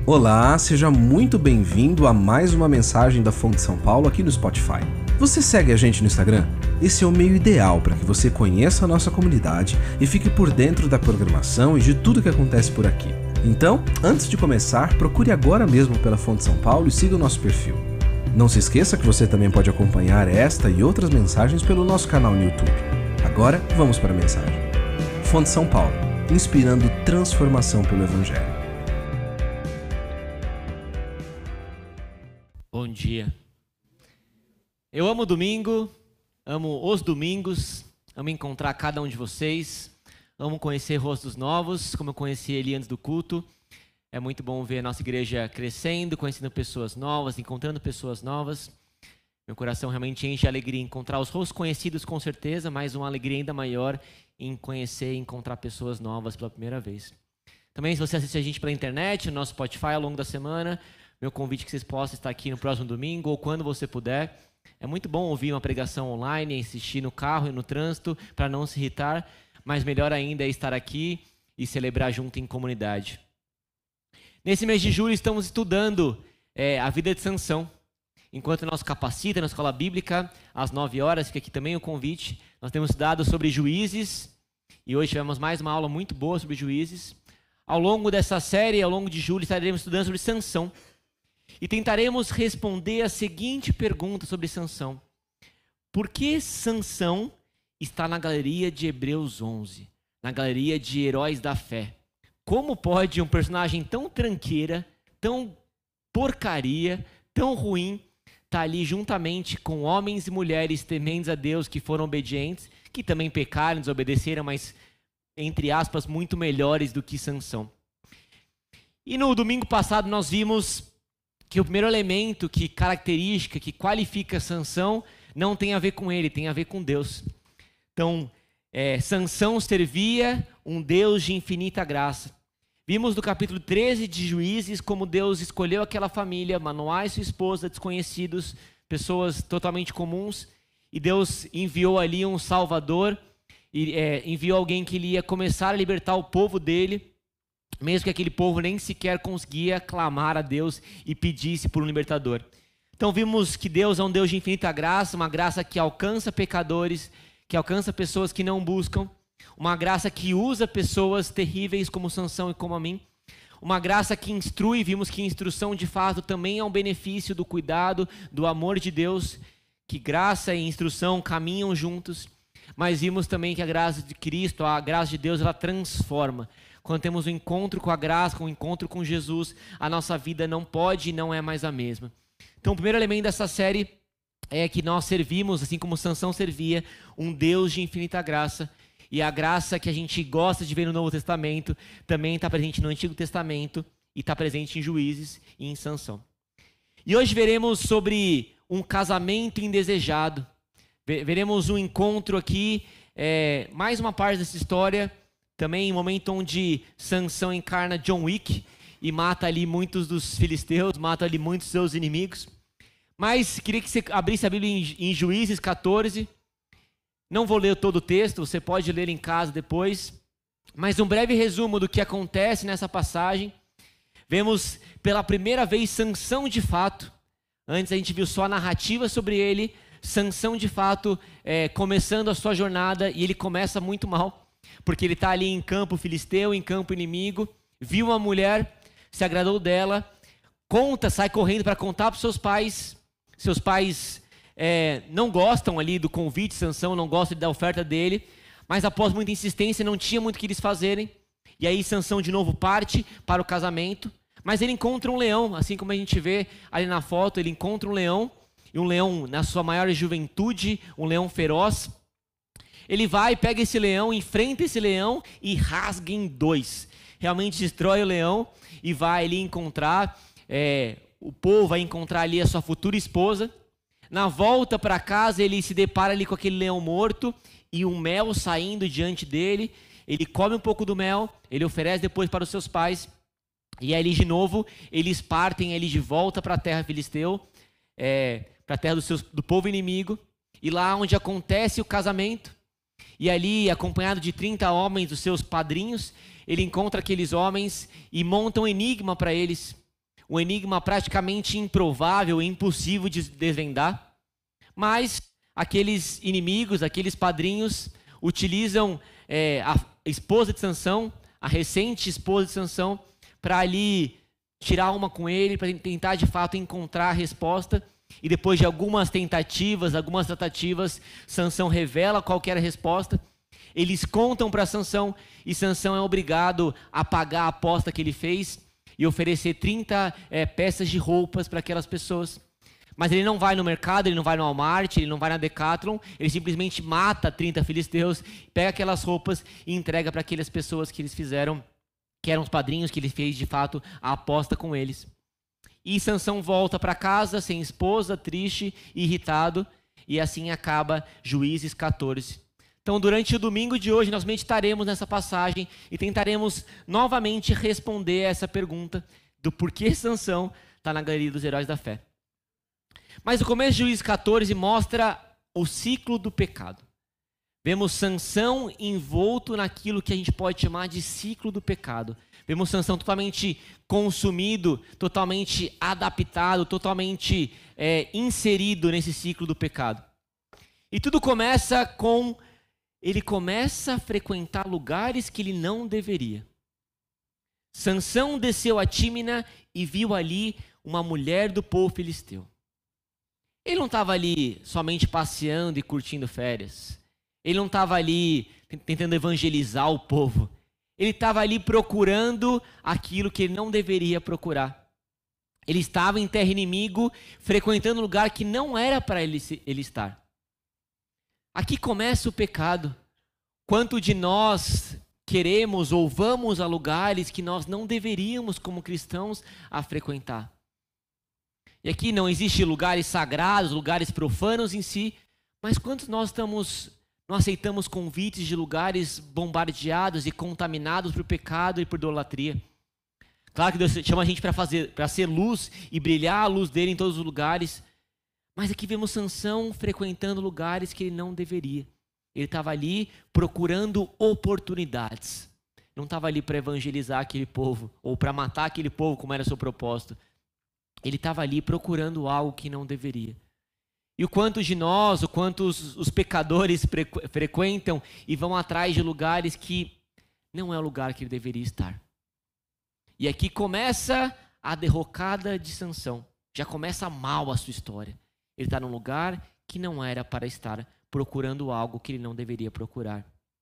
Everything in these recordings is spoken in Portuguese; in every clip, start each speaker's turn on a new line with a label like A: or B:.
A: Olá, seja muito bem-vindo a mais uma mensagem da Fonte São Paulo aqui no Spotify. Você segue a gente no Instagram? Esse é o meio ideal para que você conheça a nossa comunidade e fique por dentro da programação e de tudo que acontece por aqui. Então, antes de começar, procure agora mesmo pela Fonte São Paulo e siga o nosso perfil. Não se esqueça que você também pode acompanhar esta e outras mensagens pelo nosso canal no YouTube. Agora, vamos para a mensagem. Fonte São Paulo, inspirando transformação pelo Evangelho.
B: Bom dia. Eu amo domingo, amo os domingos, amo encontrar cada um de vocês, amo conhecer rostos novos, como eu conheci ele antes do culto. É muito bom ver a nossa igreja crescendo, conhecendo pessoas novas, encontrando pessoas novas. Meu coração realmente enche de alegria em encontrar os rostos conhecidos, com certeza, mas uma alegria ainda maior em conhecer e encontrar pessoas novas pela primeira vez. Também, se você assiste a gente pela internet, no nosso Spotify ao longo da semana, meu convite é que vocês possam estar aqui no próximo domingo ou quando você puder. É muito bom ouvir uma pregação online, assistir no carro e no trânsito para não se irritar, mas melhor ainda é estar aqui e celebrar junto em comunidade. Nesse mês de julho estamos estudando a vida de Sansão. Enquanto nós capacita na escola bíblica, às 9 horas, fica aqui também o convite. Nós temos estudado sobre juízes e hoje tivemos mais uma aula muito boa sobre juízes. Ao longo dessa série, ao longo de julho, estaremos estudando sobre Sansão. E tentaremos responder a seguinte pergunta sobre Sansão. Por que Sansão está na galeria de Hebreus 11? Na galeria de heróis da fé? Como pode um personagem tão tranqueira, tão porcaria, tão ruim, estar ali juntamente com homens e mulheres tementes a Deus que foram obedientes, que também pecaram, desobedeceram, mas, entre aspas, muito melhores do que Sansão? E no domingo passado nós vimos que o primeiro elemento, que característica, que qualifica Sansão, não tem a ver com ele, tem a ver com Deus. Então, Sansão servia um Deus de infinita graça. Vimos no capítulo 13 de Juízes como Deus escolheu aquela família, Manoá e sua esposa, desconhecidos, pessoas totalmente comuns, e Deus enviou ali um Salvador, e enviou alguém que ele ia começar a libertar o povo dele, mesmo que aquele povo nem sequer conseguia clamar a Deus e pedisse por um libertador. Então vimos que Deus é um Deus de infinita graça, uma graça que alcança pecadores, que alcança pessoas que não buscam, uma graça que usa pessoas terríveis como Sansão e como a mim, uma graça que instrui. Vimos que instrução de fato também é um benefício do cuidado, do amor de Deus, que graça e instrução caminham juntos, mas vimos também que a graça de Cristo, a graça de Deus, ela transforma. Quando temos um encontro com a graça, um encontro com Jesus, a nossa vida não pode e não é mais a mesma. Então o primeiro elemento dessa série é que nós servimos, assim como Sansão servia, um Deus de infinita graça. E a graça que a gente gosta de ver no Novo Testamento também está presente no Antigo Testamento e está presente em Juízes e em Sansão. E hoje veremos sobre um casamento indesejado. Veremos um encontro aqui, mais uma parte dessa história, também em um momento onde Sansão encarna John Wick e mata ali muitos dos filisteus, mata ali muitos seus inimigos. Mas queria que você abrisse a Bíblia em Juízes 14. Não vou ler todo o texto, você pode ler em casa depois. Mas um breve resumo do que acontece nessa passagem. Vemos pela primeira vez Sansão de fato. Antes a gente viu só a narrativa sobre ele. Sansão de fato começando a sua jornada, e ele começa muito mal. Porque ele está ali em campo filisteu, em campo inimigo, viu uma mulher, se agradou dela, sai correndo para contar para os seus pais. Seus pais não gostam ali do convite, Sansão não gosta da oferta dele, mas após muita insistência não tinha muito o que eles fazerem. E aí Sansão de novo parte para o casamento, mas ele encontra um leão, assim como a gente vê ali na foto, ele encontra um leão, e um leão na sua maior juventude, um leão feroz. Ele vai, pega esse leão, enfrenta esse leão e rasga em dois. Realmente destrói o leão e vai ali encontrar, o povo vai encontrar ali a sua futura esposa. Na volta para casa ele se depara ali com aquele leão morto e um mel saindo diante dele. Ele come um pouco do mel, ele oferece depois para os seus pais. E ali de novo eles partem ali de volta para a terra filisteu, para a terra do povo inimigo. E lá onde acontece o casamento, e ali, acompanhado de 30 homens, dos seus padrinhos, ele encontra aqueles homens e monta um enigma para eles. um enigma praticamente improvável e impossível de desvendar. Mas aqueles inimigos, aqueles padrinhos, utilizam a esposa de Sansão, a recente esposa de Sansão, para ali tirar uma com ele, para tentar de fato encontrar a resposta. E depois de algumas tentativas, algumas tratativas, Sansão revela qual que era a resposta. Eles contam para Sansão e Sansão é obrigado a pagar a aposta que ele fez e oferecer 30 peças de roupas para aquelas pessoas. Mas ele não vai no mercado, ele não vai no Walmart, ele não vai na Decathlon, ele simplesmente mata 30 filisteus, pega aquelas roupas e entrega para aquelas pessoas que eles fizeram, que eram os padrinhos, que ele fez de fato a aposta com eles. E Sansão volta para casa sem esposa, triste, irritado, e assim acaba Juízes 14. Então, durante o domingo de hoje, nós meditaremos nessa passagem e tentaremos novamente responder essa pergunta do porquê Sansão está na galeria dos heróis da fé. Mas o começo de Juízes 14 mostra o ciclo do pecado. Vemos Sansão envolto naquilo que a gente pode chamar de ciclo do pecado. Vemos Sansão totalmente consumido, totalmente adaptado, totalmente inserido nesse ciclo do pecado. E tudo começa com... ele começa a frequentar lugares que ele não deveria. Sansão desceu a Tímina e viu ali uma mulher do povo filisteu. Ele não estava ali somente passeando e curtindo férias. Ele não estava ali tentando evangelizar o povo. Ele estava ali procurando aquilo que ele não deveria procurar. Ele estava em terra inimigo, frequentando um lugar que não era para ele estar. Aqui começa o pecado. Quanto de nós queremos ou vamos a lugares que nós não deveríamos, como cristãos, a frequentar. E aqui não existe lugares sagrados, lugares profanos em si, mas quantos nós não aceitamos convites de lugares bombardeados e contaminados por pecado e por idolatria? Claro que Deus chama a gente para ser luz e brilhar a luz dele em todos os lugares, mas aqui vemos Sansão frequentando lugares que ele não deveria. Ele estava ali procurando oportunidades. Não estava ali para evangelizar aquele povo ou para matar aquele povo como era seu propósito. Ele estava ali procurando algo que não deveria. E o quanto de nós, o quanto os pecadores frequentam e vão atrás de lugares que não é o lugar que ele deveria estar. E aqui começa a derrocada de Sansão. Já começa mal a sua história. Ele está num lugar que não era para estar, procurando algo que ele não deveria procurar.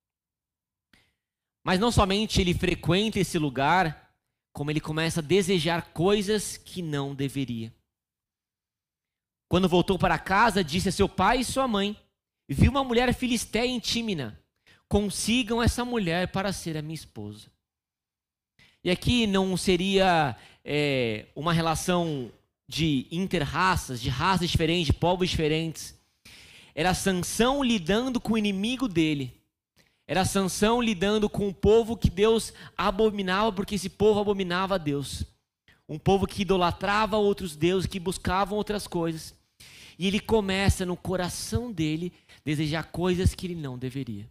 B: Mas não somente ele frequenta esse lugar, como ele começa a desejar coisas que não deveria. Quando voltou para casa, disse a seu pai e sua mãe: viu uma mulher filisteia em Tímina, consigam essa mulher para ser a minha esposa. E aqui não seria uma relação de inter-raças, de raças diferentes, de povos diferentes. Era Sansão lidando com o inimigo dele. Era Sansão lidando com o povo que Deus abominava, porque esse povo abominava a Deus. Um povo que idolatrava outros deuses, que buscavam outras coisas. E ele começa no coração dele desejar coisas que ele não deveria.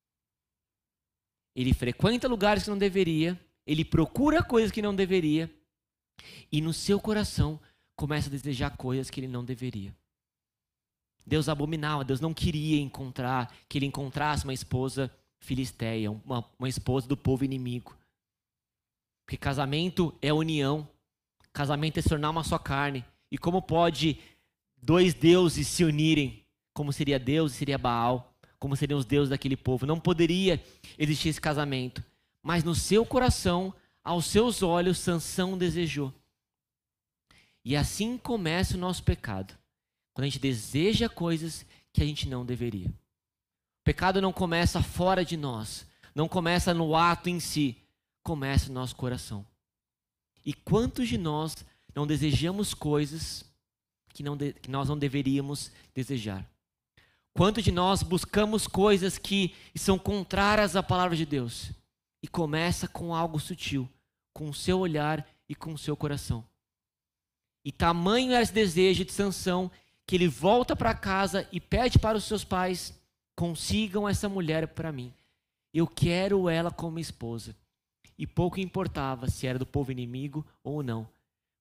B: Ele frequenta lugares que não deveria, ele procura coisas que não deveria, e no seu coração começa a desejar coisas que ele não deveria. Deus abominava, Deus não queria que ele encontrasse uma esposa filisteia, uma esposa do povo inimigo. Porque casamento é união, casamento é se tornar uma só carne. E como pode dois deuses se unirem? Como seria Deus e seria Baal? Como seriam os deuses daquele povo? Não poderia existir esse casamento. Mas no seu coração, aos seus olhos, Sansão desejou. E assim começa o nosso pecado. Quando a gente deseja coisas que a gente não deveria. O pecado não começa fora de nós. Não começa no ato em si. Começa no nosso coração. E quantos de nós não desejamos coisas que nós não deveríamos desejar? Quantos de nós buscamos coisas que são contrárias à palavra de Deus? E começa com algo sutil, com o seu olhar e com o seu coração. E tamanho era esse desejo de Sansão, que ele volta para casa e pede para os seus pais: consigam essa mulher para mim. Eu quero ela como esposa. E pouco importava se era do povo inimigo ou não,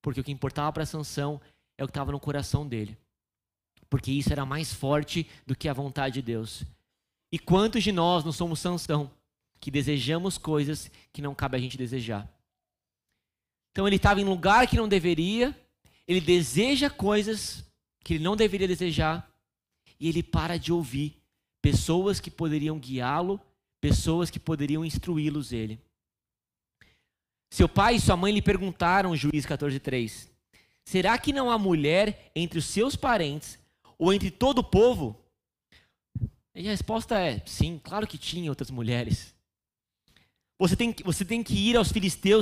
B: porque o que importava para Sansão é o que estava no coração dele. Porque isso era mais forte do que a vontade de Deus. E quantos de nós não somos Sansão, que desejamos coisas que não cabe a gente desejar? Então ele estava em lugar que não deveria, ele deseja coisas que ele não deveria desejar, e ele para de ouvir pessoas que poderiam guiá-lo, pessoas que poderiam instruí-los ele. Seu pai e sua mãe lhe perguntaram, Juízes 14:3, será que não há mulher entre os seus parentes ou entre todo o povo? E a resposta é, sim, claro que tinha outras mulheres. Você tem que ir aos filisteus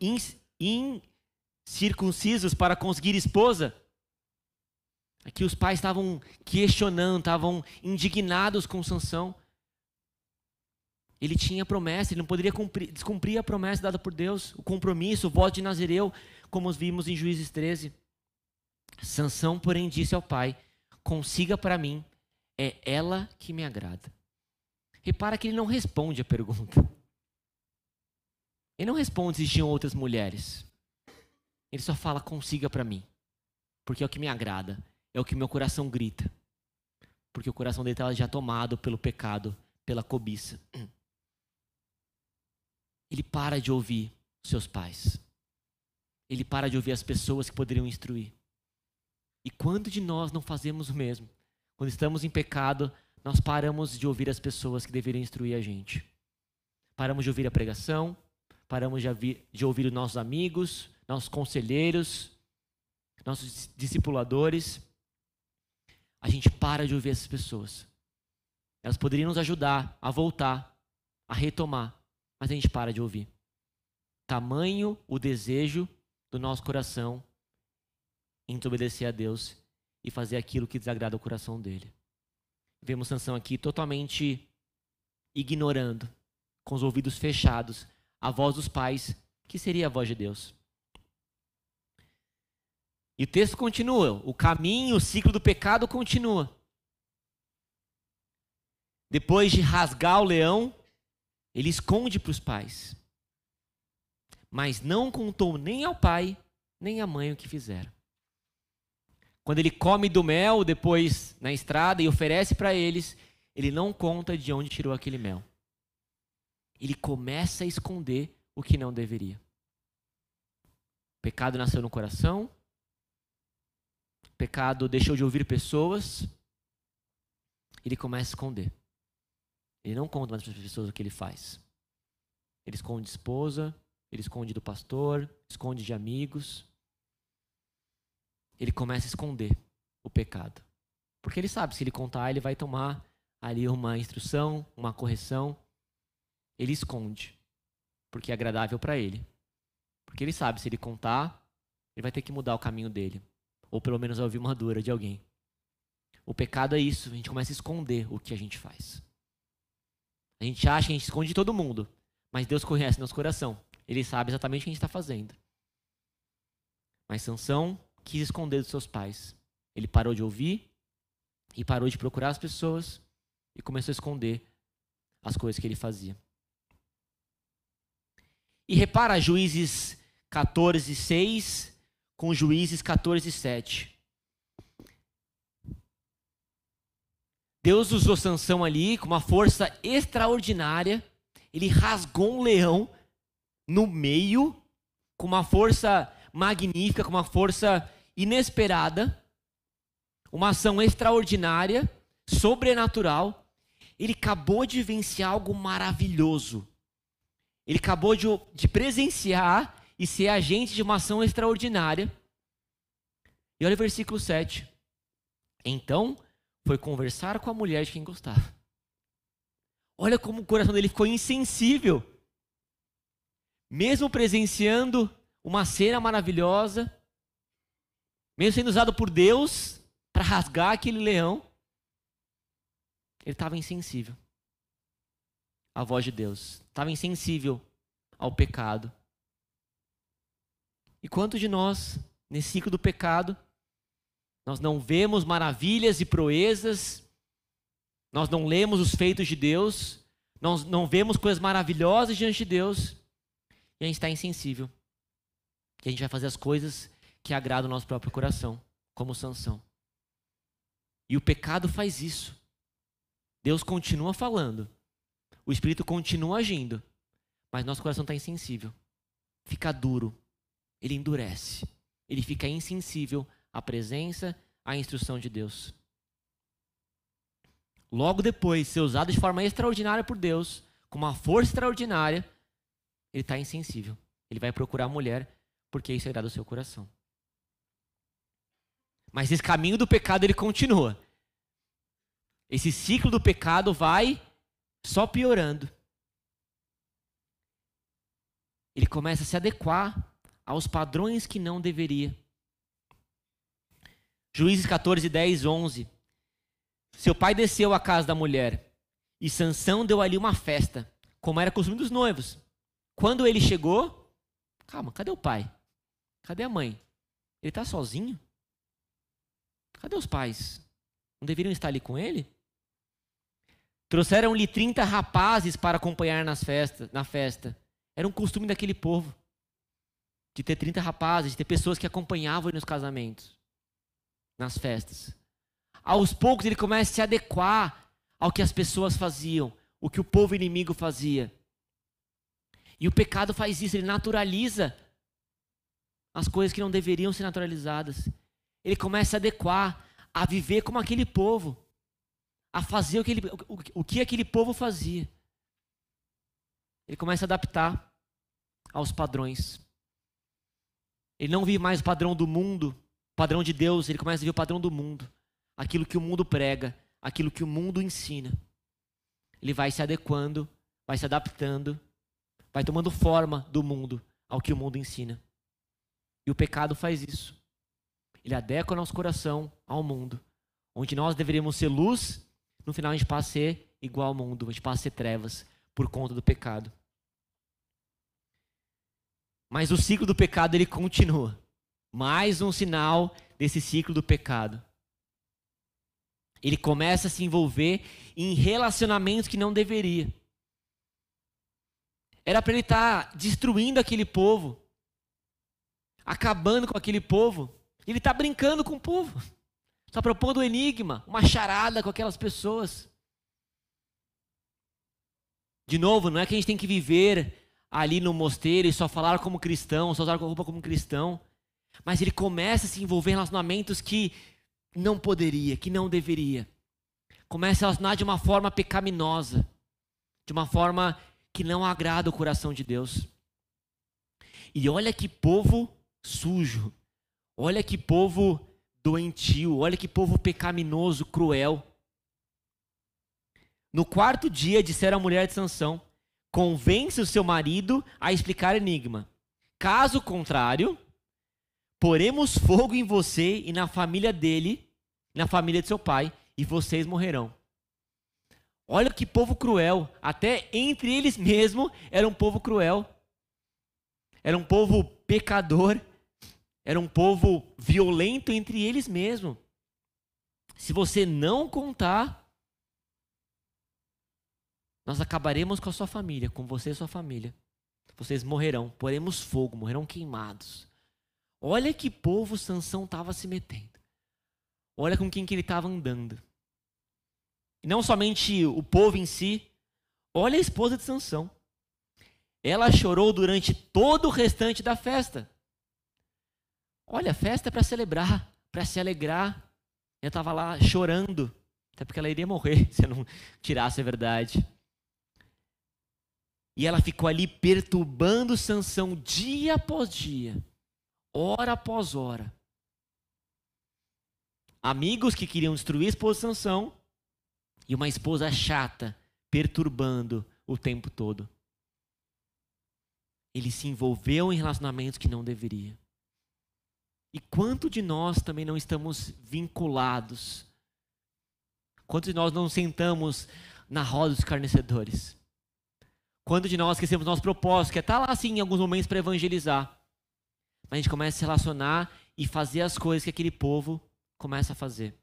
B: incircuncisos para conseguir esposa? Aqui os pais estavam questionando, estavam indignados com Sansão. Ele tinha promessa, ele não poderia descumprir a promessa dada por Deus, o compromisso, o voto de Nazireu, como vimos em Juízes 13. Sansão, porém, disse ao pai, consiga para mim, é ela que me agrada. Repara que ele não responde a pergunta. Ele não responde se existiam outras mulheres. Ele só fala, consiga para mim, porque é o que me agrada, é o que meu coração grita. Porque o coração dele estava já tomado pelo pecado, pela cobiça. Ele para de ouvir seus pais. Ele para de ouvir as pessoas que poderiam instruir. E quando de nós não fazemos o mesmo? Quando estamos em pecado, nós paramos de ouvir as pessoas que deveriam instruir a gente. Paramos de ouvir a pregação, paramos de ouvir os nossos amigos, nossos conselheiros, nossos discipuladores. A gente para de ouvir essas pessoas. Elas poderiam nos ajudar a voltar, a retomar, mas a gente para de ouvir. Tamanho o desejo do nosso coração em obedecer a Deus e fazer aquilo que desagrada o coração dele. Vemos Sansão aqui totalmente ignorando, com os ouvidos fechados, a voz dos pais, que seria a voz de Deus. E o texto continua, o caminho, o ciclo do pecado continua. Depois de rasgar o leão, ele esconde para os pais. Mas não contou nem ao pai, nem à mãe o que fizeram. Quando ele come do mel depois na estrada e oferece para eles, ele não conta de onde tirou aquele mel. Ele começa a esconder o que não deveria. O pecado nasceu no coração. O pecado deixou de ouvir pessoas. Ele começa a esconder. Ele não conta mais para as pessoas o que ele faz. Ele esconde de esposa, ele esconde do pastor, esconde de amigos. Ele começa a esconder o pecado. Porque ele sabe, se ele contar, ele vai tomar ali uma instrução, uma correção. Ele esconde, porque é agradável para ele. Porque ele sabe, se ele contar, ele vai ter que mudar o caminho dele. Ou pelo menos ouvir uma dura de alguém. O pecado é isso, a gente começa a esconder o que a gente faz. A gente acha que a gente esconde de todo mundo, mas Deus conhece nosso coração. Ele sabe exatamente o que a gente está fazendo. Mas Sansão quis esconder dos seus pais. Ele parou de ouvir e parou de procurar as pessoas e começou a esconder as coisas que ele fazia. E repara Juízes 14:6 com Juízes 14:7. Deus usou Sansão ali com uma força extraordinária. Ele rasgou um leão no meio com uma força magnífica, com uma força inesperada. Uma ação extraordinária, sobrenatural. Ele acabou de vivenciar algo maravilhoso. Ele acabou de presenciar e ser agente de uma ação extraordinária. E olha o versículo 7. Então, foi conversar com a mulher de quem gostava. Olha como o coração dele ficou insensível. Mesmo presenciando uma cena maravilhosa, mesmo sendo usado por Deus para rasgar aquele leão, ele estava insensível à voz de Deus. Estava insensível ao pecado. E quantos de nós, nesse ciclo do pecado, nós não vemos maravilhas e proezas, nós não lemos os feitos de Deus, nós não vemos coisas maravilhosas diante de Deus, e a gente está insensível. E a gente vai fazer as coisas que agrada o nosso próprio coração, como Sansão. E o pecado faz isso. Deus continua falando, o Espírito continua agindo, mas nosso coração está insensível, fica duro, ele endurece, ele fica insensível à presença, à instrução de Deus. Logo depois de ser usado de forma extraordinária por Deus, com uma força extraordinária, ele está insensível. Ele vai procurar a mulher, porque isso agrada o seu coração. Mas esse caminho do pecado, ele continua. Esse ciclo do pecado vai só piorando. Ele começa a se adequar aos padrões que não deveria. Juízes 14, 10, 11. Seu pai desceu à casa da mulher, e Sansão deu ali uma festa, como era costume dos noivos. Quando ele chegou, calma, cadê o pai? Cadê a mãe? Ele está sozinho? Cadê os pais? Não deveriam estar ali com ele? Trouxeram-lhe 30 rapazes para acompanhar na festa. Era um costume daquele povo, de ter 30 rapazes, de ter pessoas que acompanhavam ele nos casamentos, nas festas. Aos poucos ele começa a se adequar ao que as pessoas faziam, o que o povo inimigo fazia. E o pecado faz isso, ele naturaliza as coisas que não deveriam ser naturalizadas. Ele começa a adequar, a viver como aquele povo, a fazer o que aquele povo fazia. Ele começa a adaptar aos padrões. Ele não vive mais o padrão do mundo, o padrão de Deus, ele começa a viver o padrão do mundo. Aquilo que o mundo prega, aquilo que o mundo ensina. Ele vai se adequando, vai se adaptando, vai tomando forma do mundo ao que o mundo ensina. E o pecado faz isso. Ele adequa o nosso coração ao mundo. Onde nós deveríamos ser luz, no final a gente passa a ser igual ao mundo, a gente passa a ser trevas por conta do pecado. Mas o ciclo do pecado ele continua. Mais um sinal desse ciclo do pecado. Ele começa a se envolver em relacionamentos que não deveria. Era para ele estar destruindo aquele povo, acabando com aquele povo. Ele está brincando com o povo. Está propondo um enigma, uma charada com aquelas pessoas. De novo, não é que a gente tem que viver ali no mosteiro e só falar como cristão, só usar a roupa como cristão. Mas ele começa a se envolver em relacionamentos que não poderia, que não deveria. Começa a se relacionar de uma forma pecaminosa, de uma forma que não agrada o coração de Deus. E olha que povo sujo, olha que povo doentio, olha que povo pecaminoso, cruel. No quarto dia disseram à mulher de Sansão: convence o seu marido a explicar o enigma. Caso contrário, poremos fogo em você e na família dele, na família de seu pai, e vocês morrerão. Olha que povo cruel. Até entre eles mesmos era um povo cruel. Era um povo pecador. Era um povo violento entre eles mesmos. Se você não contar, nós acabaremos com a sua família, com você e sua família. Vocês morrerão, poremos fogo, morrerão queimados. Olha que povo Sansão estava se metendo. Olha com quem que ele estava andando. E não somente o povo em si, olha a esposa de Sansão. Ela chorou durante todo o restante da festa. Olha, a festa é para celebrar, para se alegrar. Ela estava lá chorando, até porque ela iria morrer se eu não tirasse a verdade. E ela ficou ali perturbando Sansão dia após dia, hora após hora. Amigos que queriam destruir a esposa de Sansão e uma esposa chata, perturbando o tempo todo. Ele se envolveu em relacionamentos que não deveria. E quanto de nós também não estamos vinculados? Quantos de nós não sentamos na roda dos escarnecedores? Quanto de nós esquecemos nosso propósito, que é estar lá assim em alguns momentos para evangelizar. Mas a gente começa a se relacionar e fazer as coisas que aquele povo começa a fazer.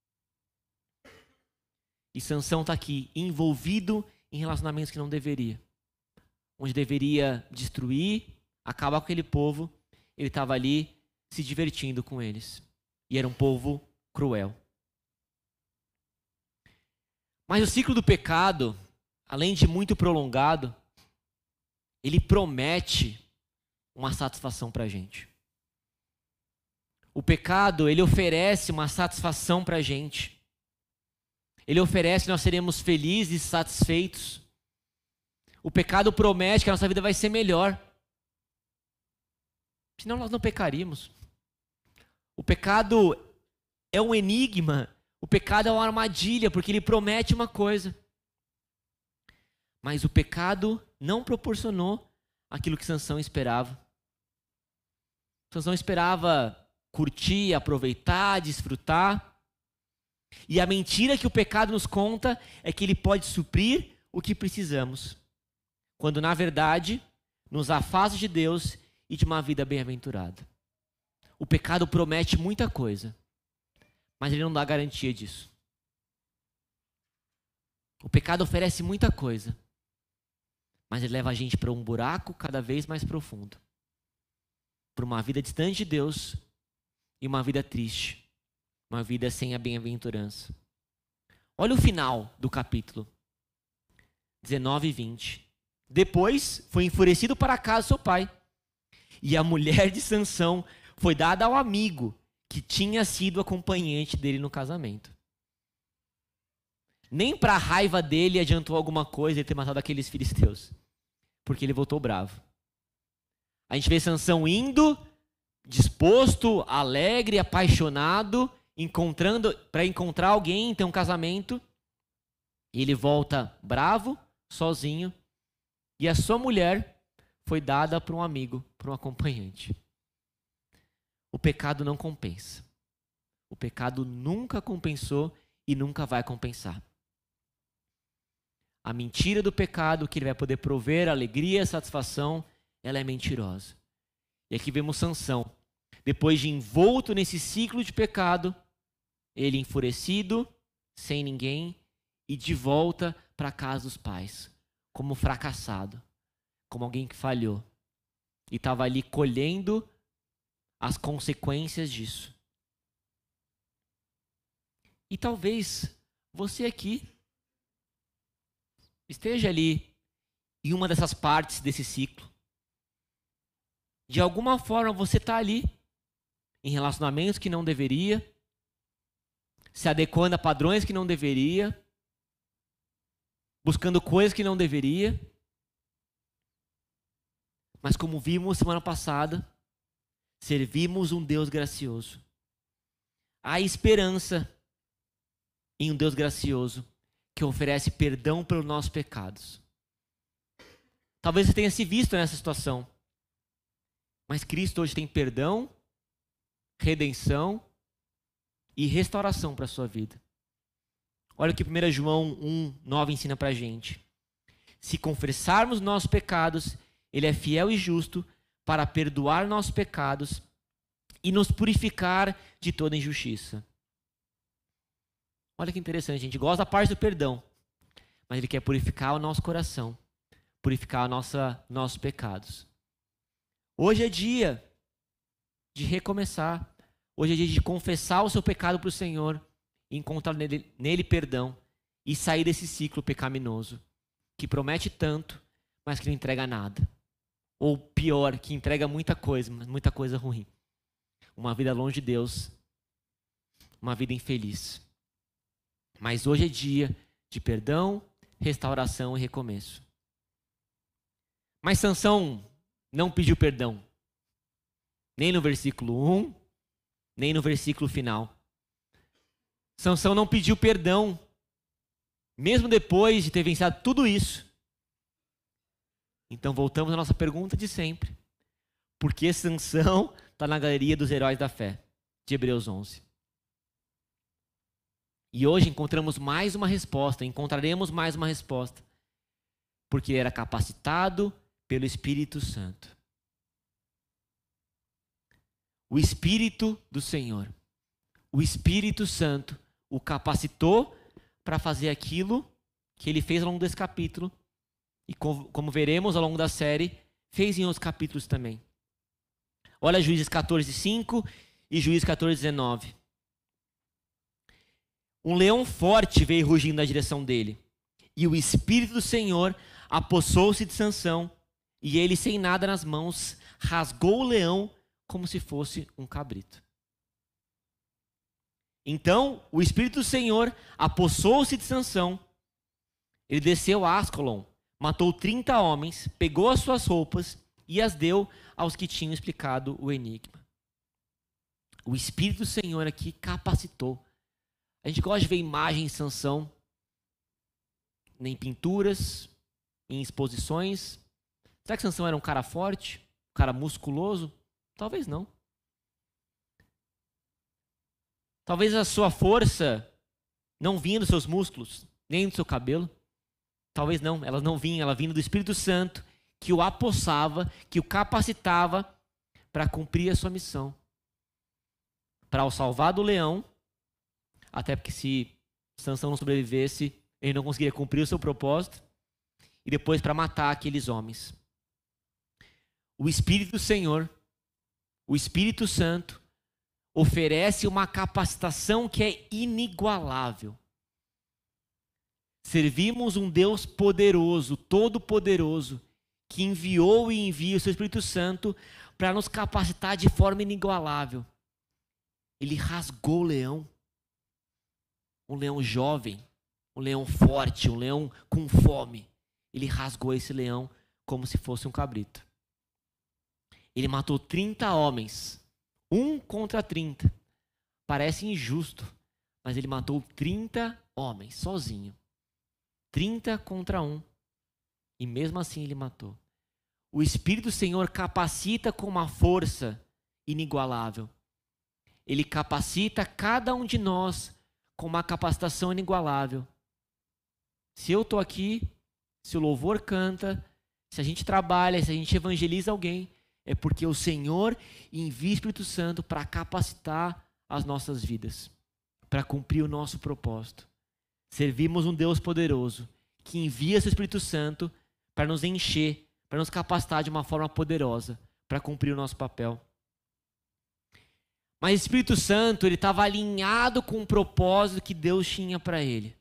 B: E Sansão está aqui, envolvido em relacionamentos que não deveria. Onde deveria destruir, acabar com aquele povo, ele estava ali se divertindo com eles. E era um povo cruel. Mas o ciclo do pecado, além de muito prolongado, ele promete uma satisfação para a gente. O pecado, ele oferece uma satisfação para a gente. Ele oferece que nós seremos felizes e satisfeitos. O pecado promete que a nossa vida vai ser melhor. Senão nós não pecaríamos. O pecado é um enigma. O pecado é uma armadilha, porque ele promete uma coisa. Mas o pecado não proporcionou aquilo que Sansão esperava. Sansão esperava curtir, aproveitar, desfrutar. E a mentira que o pecado nos conta é que ele pode suprir o que precisamos, quando na verdade nos afasta de Deus e de uma vida bem-aventurada. O pecado promete muita coisa, mas ele não dá garantia disso. O pecado oferece muita coisa, mas ele leva a gente para um buraco cada vez mais profundo, para uma vida distante de Deus e uma vida triste, uma vida sem a bem-aventurança. Olha o final do capítulo 19 e 20. Depois foi enfurecido para a casa do seu pai, e a mulher de Sansão foi dada ao amigo que tinha sido acompanhante dele no casamento. Nem para a raiva dele adiantou alguma coisa ele ter matado aqueles filisteus, porque ele voltou bravo. A gente vê Sansão indo, disposto, alegre, apaixonado, para encontrar alguém, ter um casamento, e ele volta bravo, sozinho, e a sua mulher foi dada para um amigo, para um acompanhante. O pecado não compensa. O pecado nunca compensou e nunca vai compensar. A mentira do pecado, que ele vai poder prover alegria e satisfação, ela é mentirosa. E aqui vemos Sansão, depois de envolto nesse ciclo de pecado, ele enfurecido, sem ninguém, e de volta para a casa dos pais, como fracassado, como alguém que falhou. E estava ali colhendo as consequências disso. E talvez você aqui esteja ali em uma dessas partes desse ciclo. De alguma forma você está ali, em relacionamentos que não deveria, se adequando a padrões que não deveria, buscando coisas que não deveria. Mas como vimos semana passada, servimos um Deus gracioso. Há esperança em um Deus gracioso que oferece perdão pelos nossos pecados. Talvez você tenha se visto nessa situação, mas Cristo hoje tem perdão, redenção e restauração para a sua vida. Olha o que 1 João 1:9 ensina para a gente. Se confessarmos nossos pecados, Ele é fiel e justo para perdoar nossos pecados e nos purificar de toda injustiça. Olha que interessante, a gente gosta da parte do perdão, mas Ele quer purificar o nosso coração, purificar nossos pecados. Hoje é dia de recomeçar. Hoje é dia de confessar o seu pecado para o Senhor, encontrar nele perdão e sair desse ciclo pecaminoso, que promete tanto, mas que não entrega nada. Ou pior, que entrega muita coisa, mas muita coisa ruim. Uma vida longe de Deus, uma vida infeliz. Mas hoje é dia de perdão, restauração e recomeço. Mas Sansão não pediu perdão, nem no versículo 1, nem no versículo final. Sansão não pediu perdão, mesmo depois de ter vencido tudo isso. Então voltamos à nossa pergunta de sempre. Por que Sansão está na galeria dos heróis da fé, de Hebreus 11? E hoje encontraremos mais uma resposta. Porque ele era capacitado pelo Espírito Santo. O Espírito do Senhor, o Espírito Santo, o capacitou para fazer aquilo que ele fez ao longo desse capítulo. E como veremos ao longo da série, fez em outros capítulos também. Olha Juízes 14:5 e Juízes 14:19. Um leão forte veio rugindo na direção dele, e o Espírito do Senhor apossou-se de Sansão, e ele, sem nada nas mãos, rasgou o leão como se fosse um cabrito. Então o Espírito do Senhor apossou-se de Sansão. Ele desceu a Ascalon, matou 30 homens, pegou as suas roupas e as deu aos que tinham explicado o enigma. O Espírito do Senhor aqui capacitou. A gente gosta de ver imagens de Sansão em pinturas, em exposições. Será que Sansão era um cara forte? Um cara musculoso? Talvez não. Talvez a sua força não vinha dos seus músculos, nem do seu cabelo. Talvez não, ela não vinha, ela vinha do Espírito Santo, que o apossava, que o capacitava para cumprir a sua missão. Para o salvar do leão, até porque se Sansão não sobrevivesse, ele não conseguiria cumprir o seu propósito, e depois para matar aqueles homens. O Espírito do Senhor, o Espírito Santo, oferece uma capacitação que é inigualável. Servimos um Deus poderoso, todo-poderoso, que enviou e envia o seu Espírito Santo para nos capacitar de forma inigualável. Ele rasgou o leão, um leão jovem, um leão forte, um leão com fome. Ele rasgou esse leão como se fosse um cabrito. Ele matou 30 homens, 1 contra 30. Parece injusto, mas ele matou 30 homens, sozinho. 30 contra 1. E mesmo assim ele matou. O Espírito do Senhor capacita com uma força inigualável. Ele capacita cada um de nós com uma capacitação inigualável. Se eu estou aqui, se o louvor canta, se a gente trabalha, se a gente evangeliza alguém, é porque o Senhor envia o Espírito Santo para capacitar as nossas vidas, para cumprir o nosso propósito. Servimos um Deus poderoso que envia seu Espírito Santo para nos encher, para nos capacitar de uma forma poderosa, para cumprir o nosso papel. Mas o Espírito Santo, ele estava alinhado com o propósito que Deus tinha para ele.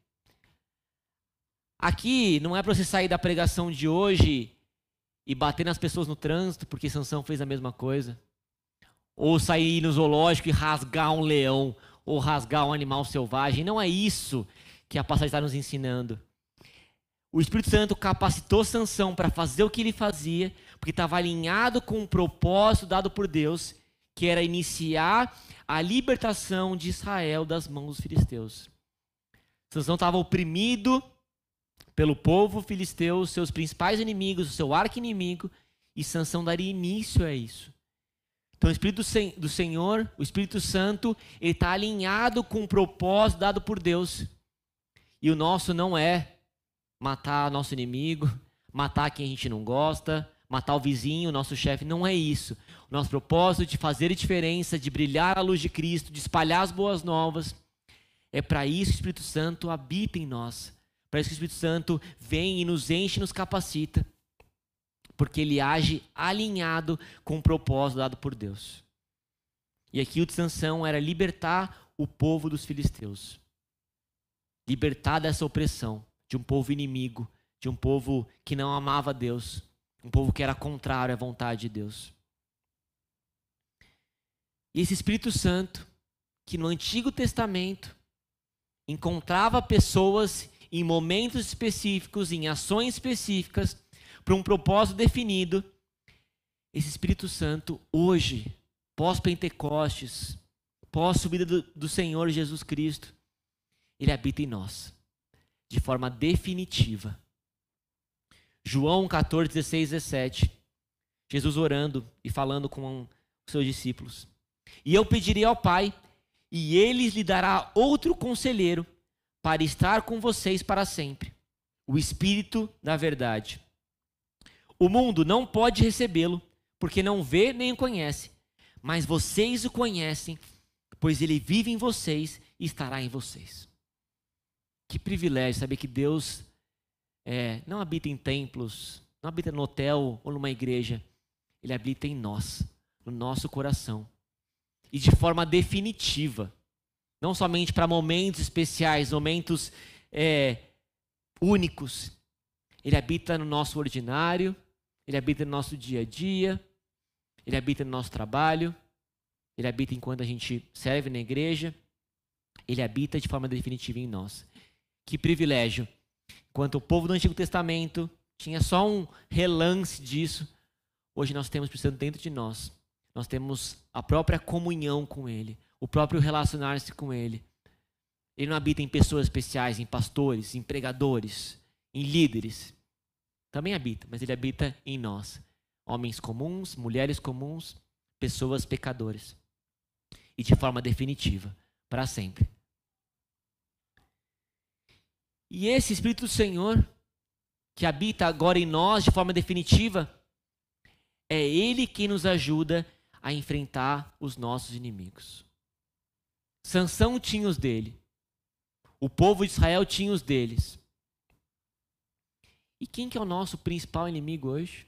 B: Aqui não é para você sair da pregação de hoje e bater nas pessoas no trânsito, porque Sansão fez a mesma coisa. Ou sair no zoológico e rasgar um leão, ou rasgar um animal selvagem. Não é isso que a passagem está nos ensinando. O Espírito Santo capacitou Sansão para fazer o que ele fazia, porque estava alinhado com o propósito dado por Deus, que era iniciar a libertação de Israel das mãos dos filisteus. Sansão estava oprimido pelo povo filisteu, seus principais inimigos, o seu arqui-inimigo, e Sansão daria início a isso. Então o Espírito do Senhor, o Espírito Santo, ele está alinhado com o propósito dado por Deus. E o nosso não é matar nosso inimigo, matar quem a gente não gosta, matar o vizinho, o nosso chefe, não é isso. O nosso propósito de fazer a diferença, de brilhar a luz de Cristo, de espalhar as boas novas, é para isso que o Espírito Santo habita em nós. Para isso que o Espírito Santo vem e nos enche e nos capacita. Porque ele age alinhado com o propósito dado por Deus. E aqui o de Sansão era libertar o povo dos filisteus. Libertar dessa opressão, de um povo inimigo, de um povo que não amava Deus, um povo que era contrário à vontade de Deus. E esse Espírito Santo, que no Antigo Testamento encontrava pessoas em momentos específicos, em ações específicas, para um propósito definido, esse Espírito Santo hoje, pós-Pentecostes, pós-subida do Senhor Jesus Cristo, ele habita em nós, de forma definitiva. João 14, 16, 17, Jesus orando e falando com os seus discípulos. E eu pedirei ao Pai, e ele lhe dará outro conselheiro, para estar com vocês para sempre, o Espírito da verdade. O mundo não pode recebê-lo, porque não vê nem o conhece, mas vocês o conhecem, pois ele vive em vocês e estará em vocês. Que privilégio saber que Deus não habita em templos, não habita no hotel ou numa igreja, ele habita em nós, no nosso coração. E de forma definitiva. Não somente para momentos especiais, momentos únicos. Ele habita no nosso ordinário, ele habita no nosso dia a dia, ele habita no nosso trabalho, ele habita enquanto a gente serve na igreja, ele habita de forma definitiva em nós. Que privilégio! Enquanto o povo do Antigo Testamento tinha só um relance disso, hoje nós temos precisando dentro de nós. Nós temos a própria comunhão com Ele, o próprio relacionar-se com Ele. Ele não habita em pessoas especiais, em pastores, em pregadores, em líderes. Também habita, mas Ele habita em nós. Homens comuns, mulheres comuns, pessoas pecadoras. E de forma definitiva, para sempre. E esse Espírito do Senhor, que habita agora em nós de forma definitiva, é Ele quem nos ajuda a enfrentar os nossos inimigos. Sansão tinha os dele. O povo de Israel tinha os deles. E quem que é o nosso principal inimigo hoje?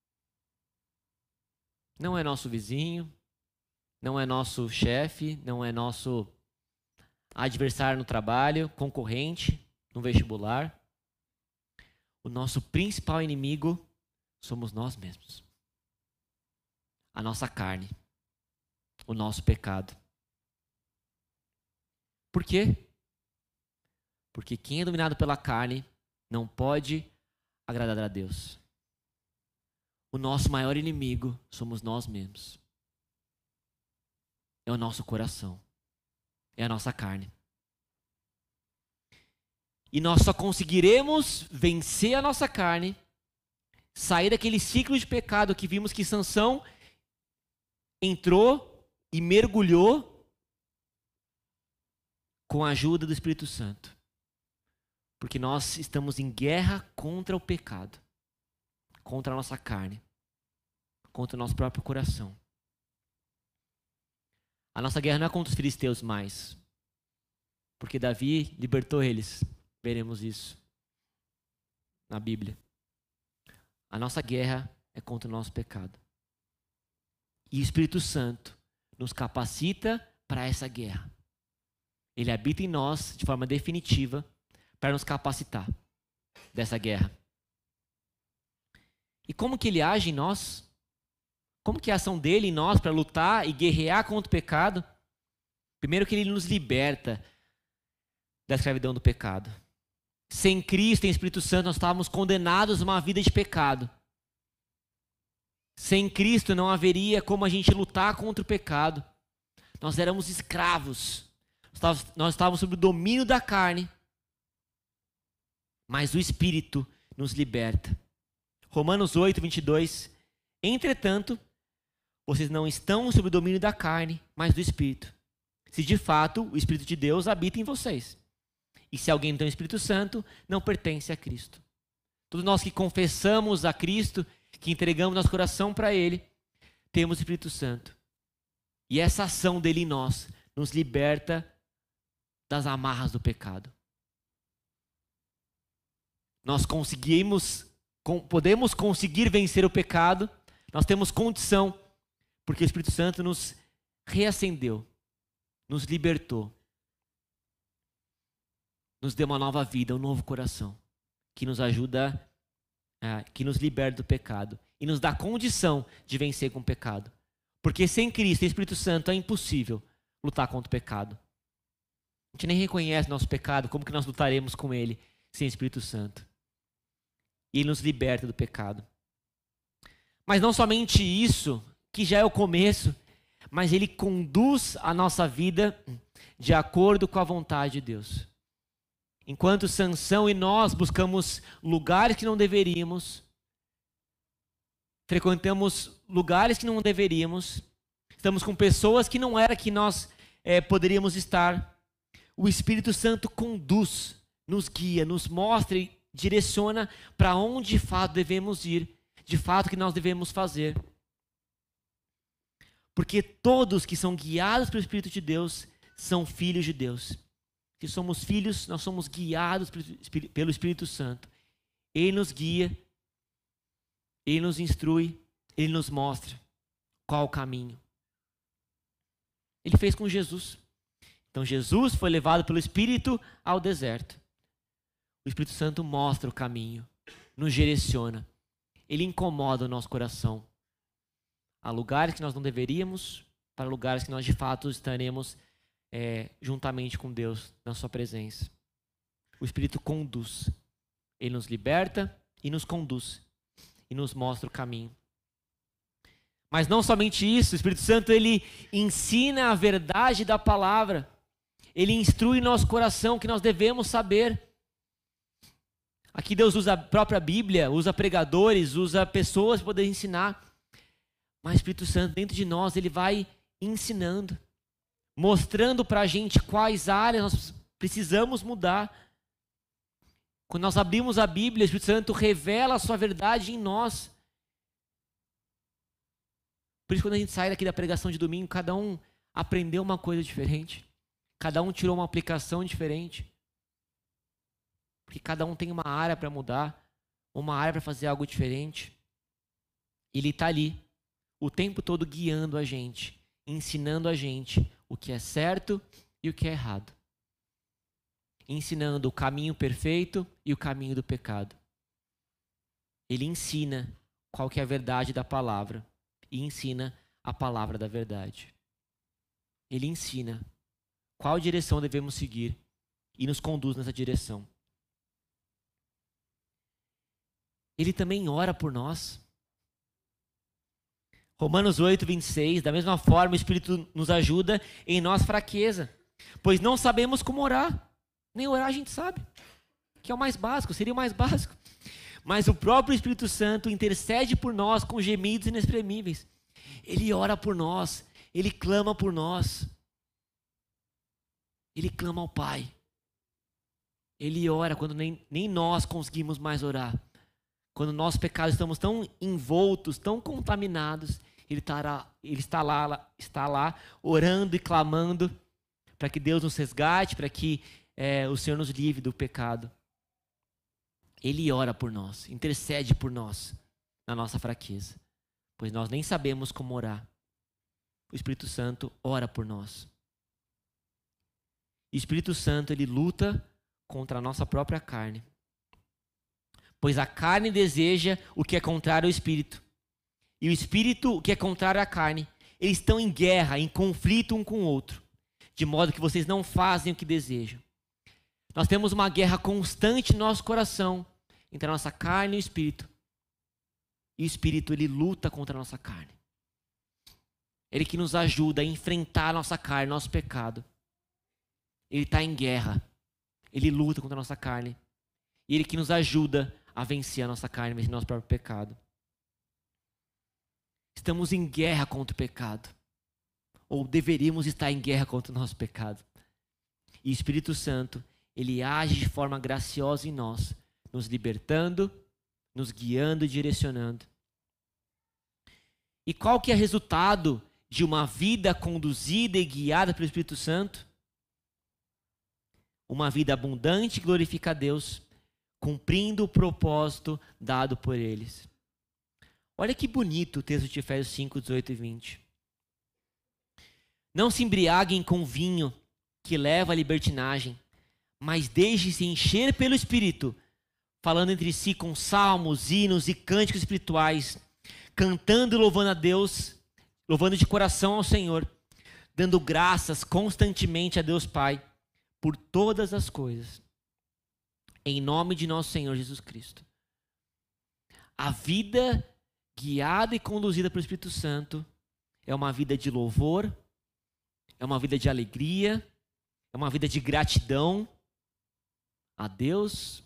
B: Não é nosso vizinho, não é nosso chefe, não é nosso adversário no trabalho, concorrente no vestibular. O nosso principal inimigo somos nós mesmos. A nossa carne, o nosso pecado. Por quê? Porque quem é dominado pela carne não pode agradar a Deus. O nosso maior inimigo somos nós mesmos. É o nosso coração. É a nossa carne. E nós só conseguiremos vencer a nossa carne, sair daquele ciclo de pecado que vimos que Sansão entrou e mergulhou com a ajuda do Espírito Santo. Porque nós estamos em guerra contra o pecado, contra a nossa carne, contra o nosso próprio coração. A nossa guerra não é contra os filisteus mais, porque Davi libertou eles. Veremos isso na Bíblia. A nossa guerra é contra o nosso pecado. E o Espírito Santo nos capacita para essa guerra. Ele habita em nós de forma definitiva para nos capacitar dessa guerra. E como que ele age em nós? Como que é a ação dele em nós para lutar e guerrear contra o pecado? Primeiro que ele nos liberta da escravidão do pecado. Sem Cristo e Espírito Santo nós estávamos condenados a uma vida de pecado. Sem Cristo não haveria como a gente lutar contra o pecado. Nós éramos escravos. Nós estávamos sob o domínio da carne. Mas o Espírito nos liberta. Romanos 8, 22. Entretanto, vocês não estão sob o domínio da carne, mas do Espírito. Se de fato o Espírito de Deus habita em vocês. E se alguém tem o Espírito Santo, não pertence a Cristo. Todos nós que confessamos a Cristo, que entregamos nosso coração para Ele, temos o Espírito Santo. E essa ação dele em nós nos liberta das amarras do pecado. Nós podemos conseguir vencer o pecado, nós temos condição, porque o Espírito Santo nos reacendeu, nos libertou, nos deu uma nova vida, um novo coração, que nos ajuda, que nos liberta do pecado e nos dá condição de vencer com o pecado. Porque sem Cristo e Espírito Santo é impossível lutar contra o pecado. A gente nem reconhece nosso pecado, como que nós lutaremos com ele sem Espírito Santo? E ele nos liberta do pecado. Mas não somente isso, que já é o começo, mas ele conduz a nossa vida de acordo com a vontade de Deus. Enquanto Sansão e nós buscamos lugares que não deveríamos, frequentamos lugares que não deveríamos, estamos com pessoas que não era que nós poderíamos estar, o Espírito Santo conduz, nos guia, nos mostra e direciona para onde de fato devemos ir, de fato que nós devemos fazer. Porque todos que são guiados pelo Espírito de Deus são filhos de Deus. Se somos filhos, nós somos guiados pelo Espírito Santo. Ele nos guia, Ele nos instrui, Ele nos mostra qual o caminho. Ele fez com Jesus. Então Jesus foi levado pelo Espírito ao deserto. O Espírito Santo mostra o caminho, nos direciona. Ele incomoda o nosso coração. Há lugares que nós não deveríamos, para lugares que nós de fato estaremos juntamente com Deus, na sua presença. O Espírito conduz. Ele nos liberta e nos conduz. E nos mostra o caminho. Mas não somente isso, o Espírito Santo, ele ensina a verdade da palavra. Ele instrui nosso coração que nós devemos saber. Aqui Deus usa a própria Bíblia, usa pregadores, usa pessoas para poder ensinar. Mas o Espírito Santo dentro de nós, ele vai ensinando, mostrando para a gente quais áreas nós precisamos mudar. Quando nós abrimos a Bíblia, o Espírito Santo revela a sua verdade em nós. Por isso, quando a gente sai daqui da pregação de domingo, cada um aprendeu uma coisa diferente. Cada um tirou uma aplicação diferente. Porque cada um tem uma área para mudar, uma área para fazer algo diferente. Ele está ali, o tempo todo guiando a gente, ensinando a gente o que é certo e o que é errado. Ensinando o caminho perfeito e o caminho do pecado. Ele ensina qual que é a verdade da palavra e ensina a palavra da verdade. Ele ensina qual direção devemos seguir e nos conduz nessa direção. Ele também ora por nós. Romanos 8, 26, da mesma forma o Espírito nos ajuda em nossa fraqueza, pois não sabemos como orar. Nem orar a gente sabe, que é o mais básico, seria o mais básico. Mas o próprio Espírito Santo intercede por nós com gemidos inexprimíveis. Ele ora por nós, ele clama por nós. Ele clama ao Pai. Ele ora quando nem nós conseguimos mais orar. Quando nossos pecados estamos tão envoltos, tão contaminados, ele está lá orando e clamando para que Deus nos resgate, para que o Senhor nos livre do pecado. Ele ora por nós, intercede por nós na nossa fraqueza, pois nós nem sabemos como orar. O Espírito Santo ora por nós. O Espírito Santo, ele luta contra a nossa própria carne, pois a carne deseja o que é contrário ao Espírito, e o Espírito o que é contrário à carne. Eles estão em guerra, em conflito um com o outro, de modo que vocês não fazem o que desejam. Nós temos uma guerra constante no nosso coração entre a nossa carne e o Espírito. E o Espírito, ele luta contra a nossa carne. Ele que nos ajuda a enfrentar a nossa carne, nosso pecado. Ele está em guerra. Ele luta contra a nossa carne. E ele que nos ajuda a vencer a nossa carne, vencer o nosso próprio pecado. Estamos em guerra contra o pecado. Ou deveríamos estar em guerra contra o nosso pecado. E o Espírito Santo, ele age de forma graciosa em nós, nos libertando, nos guiando e direcionando. E qual que é o resultado de uma vida conduzida e guiada pelo Espírito Santo? Uma vida abundante que glorifica a Deus, cumprindo o propósito dado por eles. Olha que bonito o texto de Efésios 5, 18 e 20. Não se embriaguem com vinho que leva à libertinagem, mas deixe-se encher pelo Espírito, falando entre si com salmos, hinos e cânticos espirituais, cantando e louvando a Deus, louvando de coração ao Senhor, dando graças constantemente a Deus Pai por todas as coisas, em nome de nosso Senhor Jesus Cristo. A vida guiada e conduzida pelo Espírito Santo é uma vida de louvor, é uma vida de alegria, é uma vida de gratidão a Deus.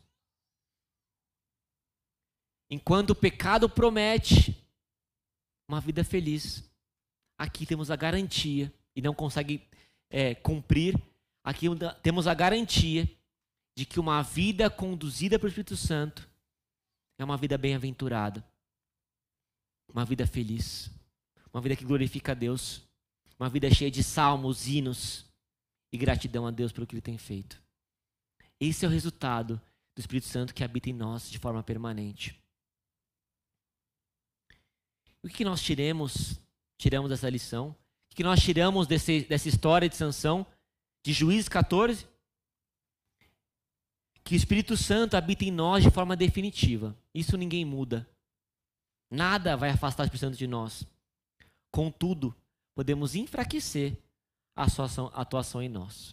B: Enquanto o pecado promete uma vida feliz, aqui temos a garantia, e não consegue cumprir, aqui temos a garantia de que uma vida conduzida pelo Espírito Santo é uma vida bem-aventurada, uma vida feliz, uma vida que glorifica a Deus, uma vida cheia de salmos, hinos e gratidão a Deus pelo que Ele tem feito. Esse é o resultado do Espírito Santo que habita em nós de forma permanente. O que nós tiramos dessa lição? O que nós tiramos dessa história de Sansão, de Juízes 14? Que o Espírito Santo habita em nós de forma definitiva. Isso ninguém muda. Nada vai afastar o Espírito Santo de nós. Contudo, podemos enfraquecer a sua atuação em nós.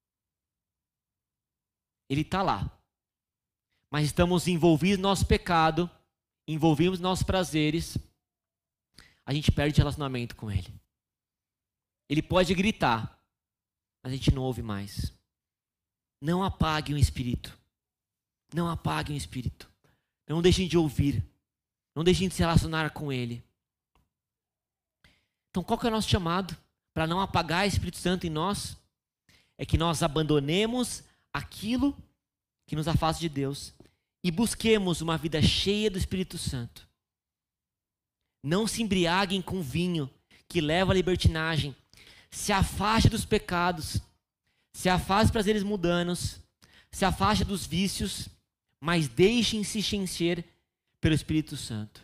B: Ele está lá. Mas estamos envolvidos no nosso pecado, envolvidos nos nossos prazeres, a gente perde relacionamento com Ele. Ele pode gritar, mas a gente não ouve mais. Não apague o Espírito. Não apague o Espírito. Não deixem de ouvir. Não deixem de se relacionar com Ele. Então, qual que é o nosso chamado para não apagar o Espírito Santo em nós? É que nós abandonemos aquilo que nos afasta de Deus e busquemos uma vida cheia do Espírito Santo. Não se embriaguem com vinho que leva à libertinagem. Se afaste dos pecados. Se afaste dos prazeres mundanos. Se afaste dos vícios. Mas deixem-se encher pelo Espírito Santo.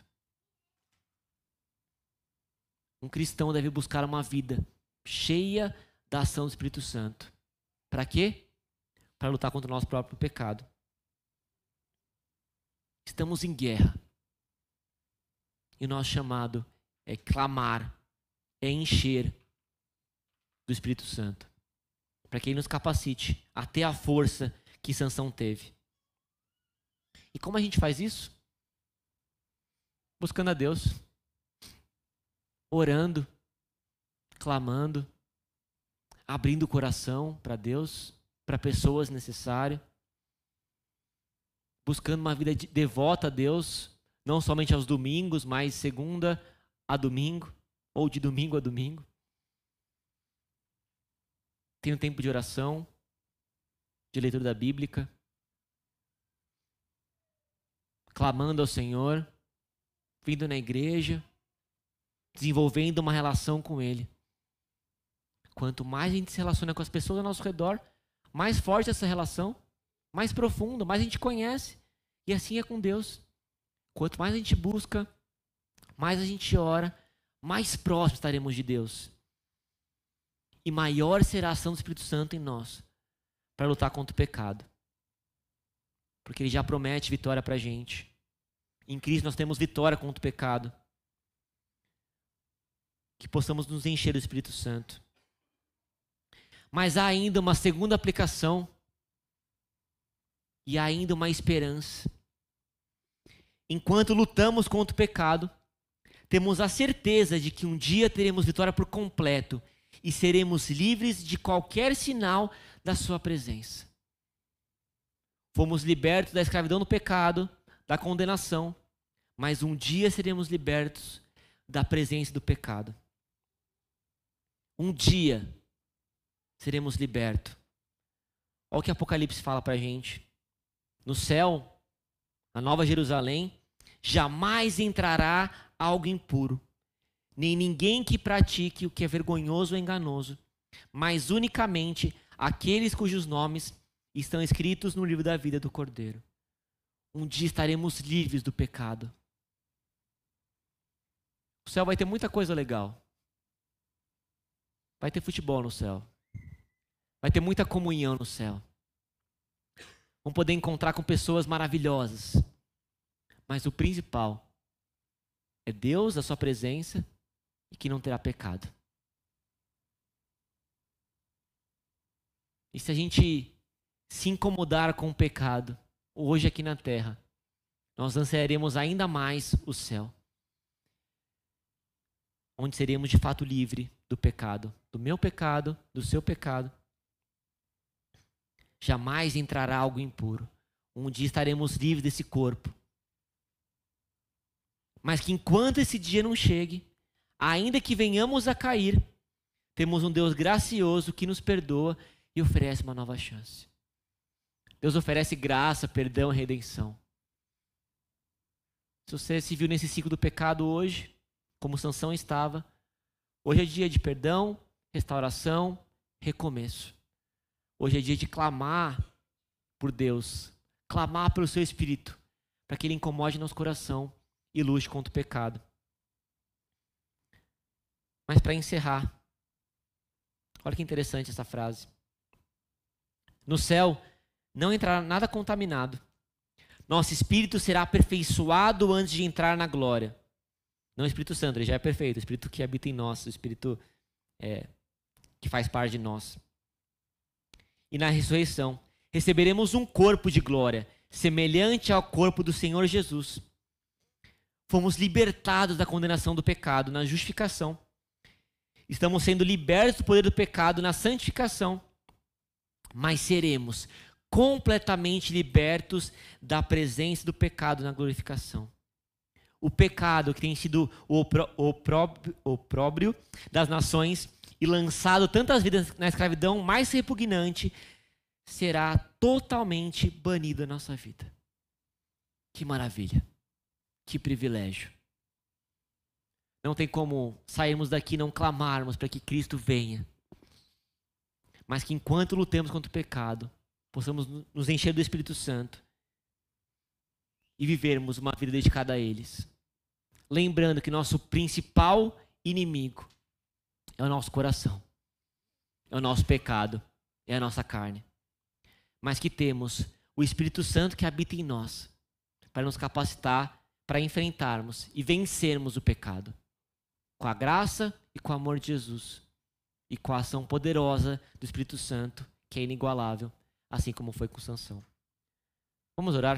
B: Um cristão deve buscar uma vida cheia da ação do Espírito Santo. Para quê? Para lutar contra o nosso próprio pecado. Estamos em guerra. E o nosso chamado é clamar, é encher do Espírito Santo. Para que Ele nos capacite a ter a força que Sansão teve. E como a gente faz isso? Buscando a Deus. Orando, clamando, abrindo o coração para Deus, para pessoas necessárias, buscando uma vida devota a Deus, não somente aos domingos, mas segunda a domingo, ou de domingo a domingo. Tendo tempo de oração, de leitura da Bíblia, clamando ao Senhor, vindo na igreja, desenvolvendo uma relação com Ele. Quanto mais a gente se relaciona com as pessoas ao nosso redor, mais forte essa relação, mais profunda, mais a gente conhece. E assim é com Deus. Quanto mais a gente busca, mais a gente ora, mais próximos estaremos de Deus. E maior será a ação do Espírito Santo em nós para lutar contra o pecado. Porque Ele já promete vitória para a gente. Em Cristo nós temos vitória contra o pecado. Que possamos nos encher do Espírito Santo. Mas há ainda uma segunda aplicação e há ainda uma esperança. Enquanto lutamos contra o pecado, temos a certeza de que um dia teremos vitória por completo e seremos livres de qualquer sinal da sua presença. Fomos libertos da escravidão do pecado, da condenação, mas um dia seremos libertos da presença do pecado. Um dia seremos libertos. Olha o que Apocalipse fala para a gente. No céu, na Nova Jerusalém, jamais entrará algo impuro, nem ninguém que pratique o que é vergonhoso ou enganoso, mas unicamente aqueles cujos nomes estão escritos no livro da vida do Cordeiro. Um dia estaremos livres do pecado. O céu vai ter muita coisa legal. Vai ter futebol no céu. Vai ter muita comunhão no céu. Vamos poder encontrar com pessoas maravilhosas. Mas o principal é Deus, a sua presença, e que não terá pecado. E se a gente se incomodar com o pecado, hoje aqui na terra, nós ansiaremos ainda mais o céu. Onde seremos de fato livres do pecado, do meu pecado, do seu pecado. Jamais entrará algo impuro. Um dia estaremos livres desse corpo. Mas que enquanto esse dia não chegue, ainda que venhamos a cair, temos um Deus gracioso que nos perdoa e oferece uma nova chance. Deus oferece graça, perdão e redenção. Se você se viu nesse ciclo do pecado hoje, como Sansão estava, hoje é dia de perdão, restauração, recomeço. Hoje é dia de clamar por Deus, clamar pelo seu Espírito, para que Ele incomode nosso coração e lute contra o pecado. Mas para encerrar, olha que interessante essa frase. No céu não entrará nada contaminado. Nosso espírito será aperfeiçoado antes de entrar na glória. Não o Espírito Santo, ele já é perfeito. O Espírito que habita em nós, o Espírito que faz parte de nós. E na ressurreição, receberemos um corpo de glória, semelhante ao corpo do Senhor Jesus. Fomos libertados da condenação do pecado na justificação. Estamos sendo libertos do poder do pecado na santificação. Mas seremos completamente libertos da presença do pecado na glorificação. O pecado que tem sido o opróbrio das nações e lançado tantas vidas na escravidão mais repugnante, será totalmente banido da nossa vida. Que maravilha, que privilégio. Não tem como sairmos daqui e não clamarmos para que Cristo venha. Mas que enquanto lutemos contra o pecado, possamos nos encher do Espírito Santo e vivermos uma vida dedicada a eles. Lembrando que nosso principal inimigo é o nosso coração, é o nosso pecado, é a nossa carne. Mas que temos o Espírito Santo que habita em nós para nos capacitar para enfrentarmos e vencermos o pecado com a graça e com o amor de Jesus e com a ação poderosa do Espírito Santo, que é inigualável, assim como foi com Sansão. Vamos orar?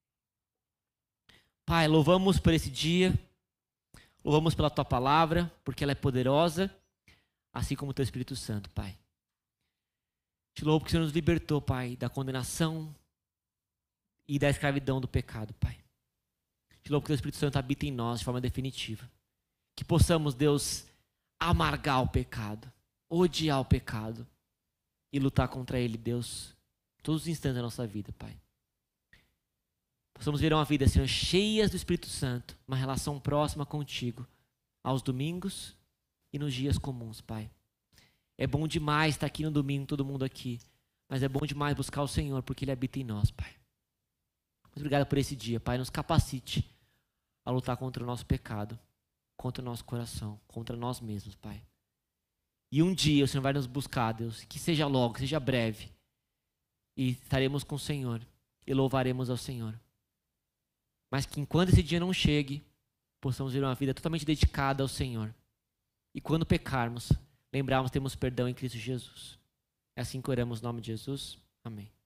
B: Pai, louvamos por esse dia, louvamos pela Tua palavra, porque ela é poderosa, assim como o Teu Espírito Santo, Pai. Te louvo porque o Senhor nos libertou, Pai, da condenação e da escravidão do pecado, Pai. Te louvo porque o Teu Espírito Santo habita em nós de forma definitiva. Que possamos, Deus, amargar o pecado, odiar o pecado e lutar contra ele, Deus, todos os instantes da nossa vida, Pai. Possamos viver uma vida, Senhor, cheias do Espírito Santo, uma relação próxima contigo, aos domingos e nos dias comuns, Pai. É bom demais estar aqui no domingo, todo mundo aqui, mas é bom demais buscar o Senhor, porque Ele habita em nós, Pai. Muito obrigado por esse dia, Pai. Nos capacite a lutar contra o nosso pecado, contra o nosso coração, contra nós mesmos, Pai. E um dia o Senhor vai nos buscar, Deus, que seja logo, que seja breve, e estaremos com o Senhor e louvaremos ao Senhor. Mas que enquanto esse dia não chegue, possamos viver uma vida totalmente dedicada ao Senhor. E quando pecarmos, lembrarmos que temos perdão em Cristo Jesus. É assim que oramos no nome de Jesus. Amém.